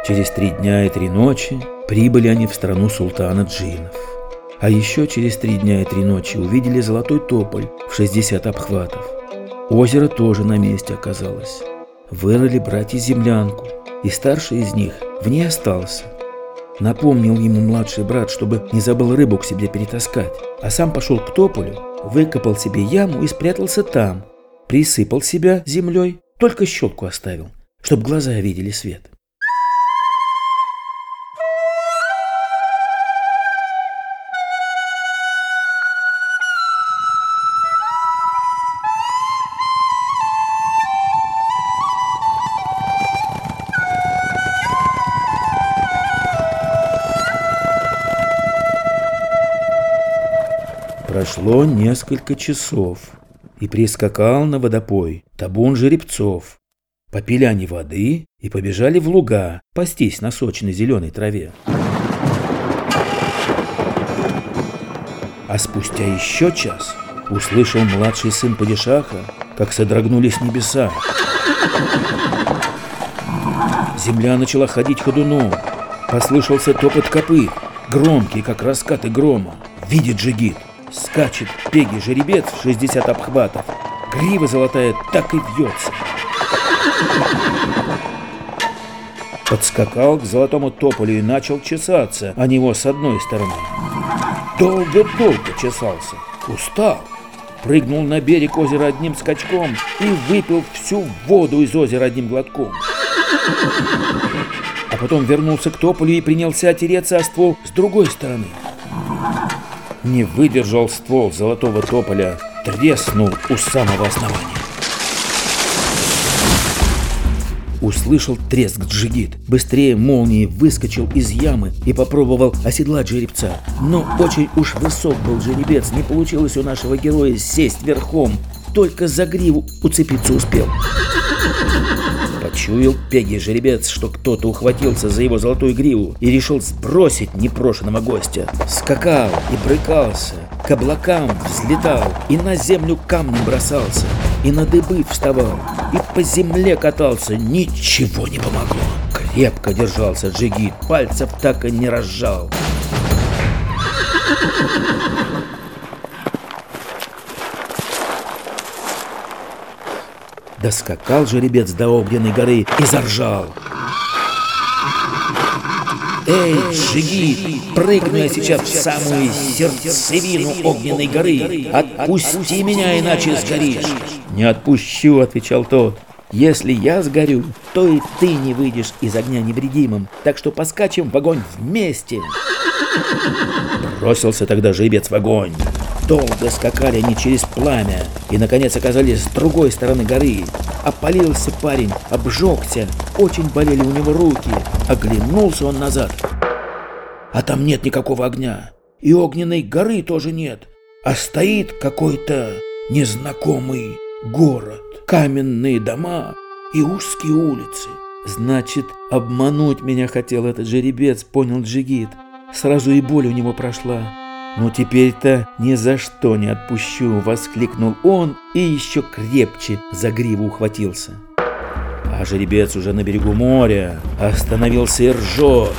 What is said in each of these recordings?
Через 3 дня и 3 ночи прибыли они в страну султана джиннов. А еще через 3 дня и 3 ночи увидели золотой тополь в 60 обхватов. Озеро тоже на месте оказалось. Вырыли братья землянку, и старший из них в ней остался. Напомнил ему младший брат, чтобы не забыл рыбу к себе перетаскать, а сам пошел к тополю, выкопал себе яму и спрятался там, присыпал себя землей, только щелку оставил, чтоб глаза видели свет. Прошло несколько часов, и прискакал на водопой табун жеребцов. Попили они воды и побежали в луга пастись на сочной зеленой траве. А спустя еще час услышал младший сын падишаха, как содрогнулись небеса. Земля начала ходить ходуном, послышался топот копыт, громкий, как раскаты грома. Видит джигит. Скачет пегий жеребец в 60 обхватов. Грива золотая так и вьется. Подскакал к золотому тополю и начал чесаться о него с одной стороны. Долго-долго чесался. Устал. Прыгнул на берег озера одним скачком и выпил всю воду из озера одним глотком. А потом вернулся к тополю и принялся тереться о ствол с другой стороны. Не выдержал ствол золотого тополя, треснул у самого основания. Услышал треск джигит, быстрее молнии выскочил из ямы и попробовал оседлать жеребца. Но очень уж высок был жеребец, не получилось у нашего героя сесть верхом, только за гриву уцепиться успел. Почуял пегий жеребец, что кто-то ухватился за его золотую гриву и решил сбросить непрошенного гостя. Скакал и брыкался, к облакам взлетал и на землю камнем бросался, и на дыбы вставал, и по земле катался. Ничего не помогло. Крепко держался джигит, пальцев так и не разжал. Доскакал жеребец до огненной горы и заржал. «Эй, джигит, прыгну я сейчас в самую сердцевину огненной горы. Отпусти меня, иначе сгоришь». «Не отпущу», — отвечал тот. «Если я сгорю, то и ты не выйдешь из огня невредимым, так что поскачем в огонь вместе». Бросился тогда жеребец в огонь. Долго скакали они через пламя и, наконец, оказались с другой стороны горы. Опалился парень, обжегся, очень болели у него руки. Оглянулся он назад, а там нет никакого огня, и огненной горы тоже нет, а стоит какой-то незнакомый город, каменные дома и узкие улицы. «Значит, обмануть меня хотел этот жеребец», — понял джигит. Сразу и боль у него прошла. «Ну теперь-то ни за что не отпущу», — воскликнул он и еще крепче за гриву ухватился. А жеребец уже на берегу моря остановился и ржет.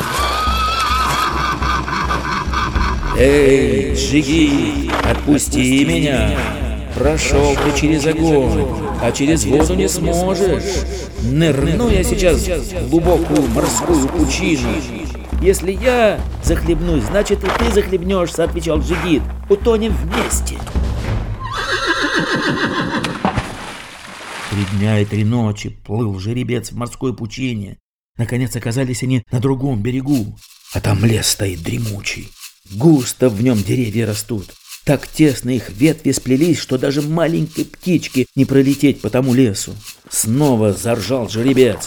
«Эй, джигит, отпусти меня! Прошел ты через огонь, а через воду не сможешь. Нырну я сейчас в глубокую морскую пучину. Если я захлебнусь, значит и ты захлебнешься», — отвечал джигит. «Утонем вместе». 3 дня и 3 ночи плыл жеребец в морской пучине. Наконец оказались они на другом берегу, а там лес стоит дремучий. Густо в нем деревья растут. Так тесно их ветви сплелись, что даже маленькой птичке не пролететь по тому лесу. Снова заржал жеребец.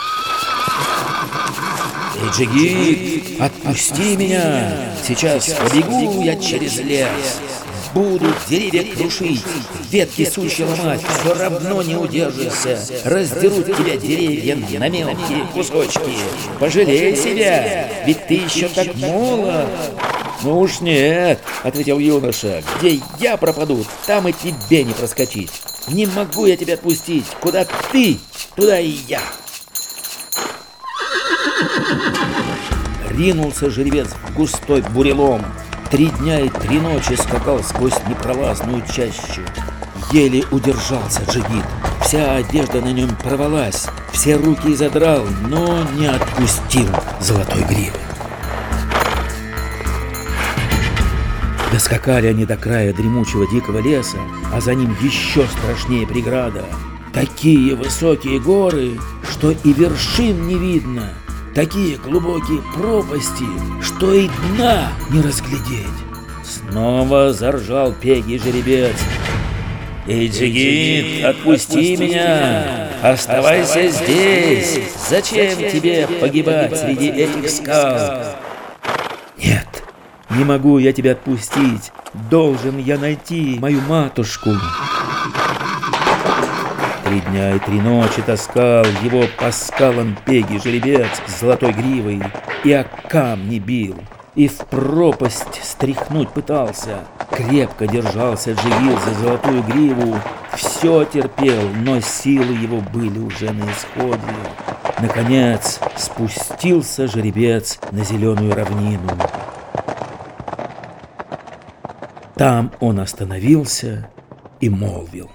«Эй, джигит, отпусти меня! Сейчас побегу я через лес. Буду деревья крушить, ветки сучья ломать, все равно не удержишься. Раздерут тебя деревья на мелкие кусочки. Пожалей себя, ведь ты еще так молод». «Ну уж нет», — ответил юноша, — «где я пропаду, там и тебе не проскочить. Не могу я тебя отпустить. Куда ты, туда и я». Ринулся жеребец в густой бурелом. 3 дня и 3 ночи скакал сквозь непролазную чащу. Еле удержался джигит. Вся одежда на нем порвалась, все руки задрал, но не отпустил золотой гривы. Доскакали они до края дремучего дикого леса, а за ним еще страшнее преграда. Такие высокие горы, что и вершин не видно. Такие глубокие пропасти, что и дна не разглядеть. Снова заржал пегий жеребец. «Эй, джигит, отпусти меня! Оставайся здесь! Зачем тебе погибать среди этих скал?» «Нет, не могу я тебя отпустить. Должен я найти мою матушку». 3 дня и 3 ночи таскал его по скалам пегий жеребец с золотой гривой, и о камни бил, и в пропасть стряхнуть пытался. Крепко держался джигит за золотую гриву, все терпел, но силы его были уже на исходе. Наконец спустился жеребец на зеленую равнину. Там он остановился и молвил: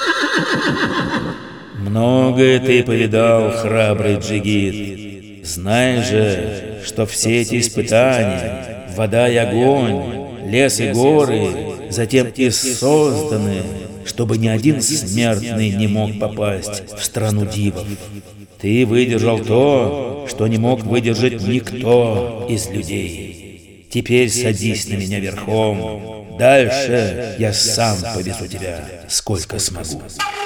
«Многое ты повидал, храбрый джигит. Знай же, что все эти испытания, вода и огонь, лес и горы, затем и созданы, чтобы ни один смертный не мог попасть в страну дивов. Ты выдержал то, что не мог выдержать никто из людей. Теперь садись на меня верхом. Дальше я сам повезу тебя, сколько смогу».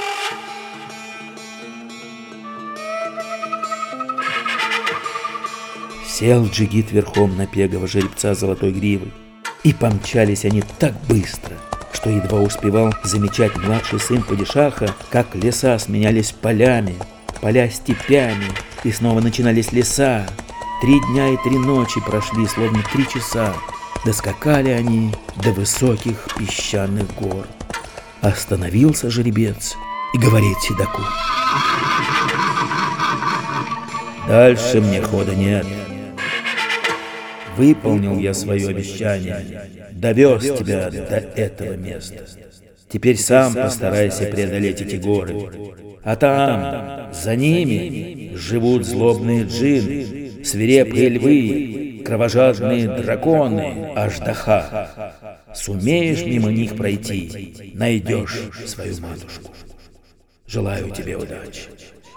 Сел джигит верхом на пегого жеребца золотой гривы, и помчались они так быстро, что едва успевал замечать младший сын падишаха, как леса сменялись полями, поля степями, и снова начинались леса. 3 дня и 3 ночи прошли, словно 3 часа. Доскакали они до высоких песчаных гор. Остановился жеребец и говорит седоку: «Дальше мне хода нет. Выполнил я свое обещание, довез тебя до этого места. Теперь сам постарайся преодолеть эти горы. А там, за ними, живут злобные джинны, свирепые львы, кровожадные драконы, аждаха. Сумеешь мимо них пройти, найдешь свою матушку. Желаю тебе удачи».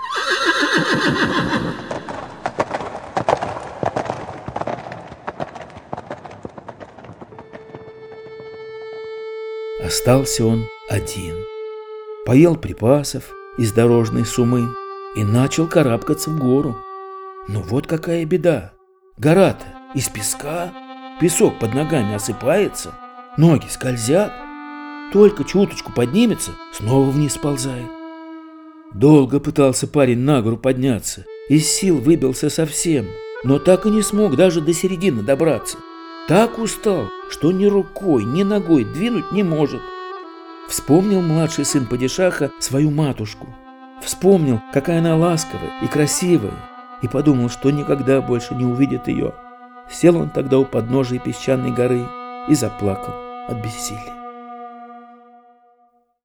Остался он один. Поел припасов из дорожной сумы и начал карабкаться в гору. Но вот какая беда. Гора-то из песка, песок под ногами осыпается, ноги скользят. Только чуточку поднимется, снова вниз сползает. Долго пытался парень на гору подняться, из сил выбился совсем, но так и не смог даже до середины добраться. Так устал, что ни рукой, ни ногой двинуть не может. Вспомнил младший сын падишаха свою матушку. Вспомнил, какая она ласковая и красивая, и подумал, что никогда больше не увидит ее. Сел он тогда у подножия песчаной горы и заплакал от бессилия.